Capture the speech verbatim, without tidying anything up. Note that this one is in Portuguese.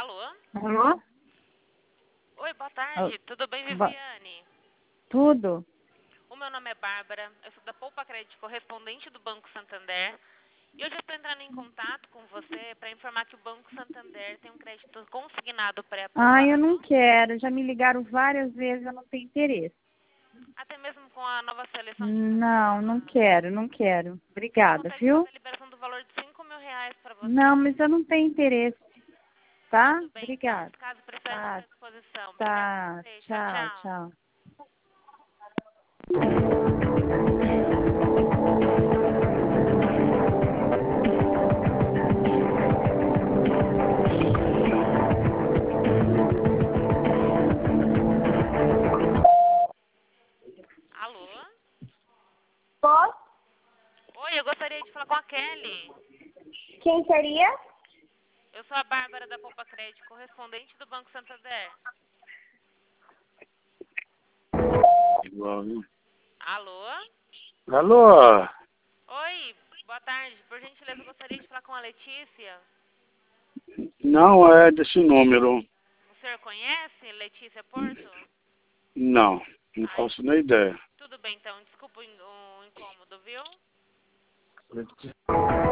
Alô? Alô? Oi, boa tarde. Oh, Tudo bem, bo... Viviane? Tudo. O meu nome é Bárbara. Eu sou da Poupa Crédito, correspondente do Banco Santander. E hoje eu estou entrando em contato com você para informar que o Banco Santander tem um crédito consignado pré-aprovado. Ah, eu não quero. Já me ligaram várias vezes, eu não tenho interesse. Até mesmo com a nova seleção de Não, não programa. quero, não quero. A Obrigada, consegue viu? fazer a liberação do valor de cinco mil reais para você. Não, mas eu não tenho interesse. Tá? Tudo bem, então. Obrigada. Caso precise, estou Tá, à disposição. Obrigada a tá. você. Tchau, Tchau, tchau. tchau. Alô? Posso? Oi, eu gostaria de falar com a Kelly. Quem seria? Eu sou a Bárbara da Poupa Crédito, correspondente do Banco Santander. Igual, né? Alô? Alô? Oi, boa tarde. Por gentileza, eu gostaria de falar com a Letícia. Não é desse número. O senhor conhece Letícia Porto? Não, não Ai, faço nem ideia. tudo bem, então. Desculpa o in- o incômodo, viu?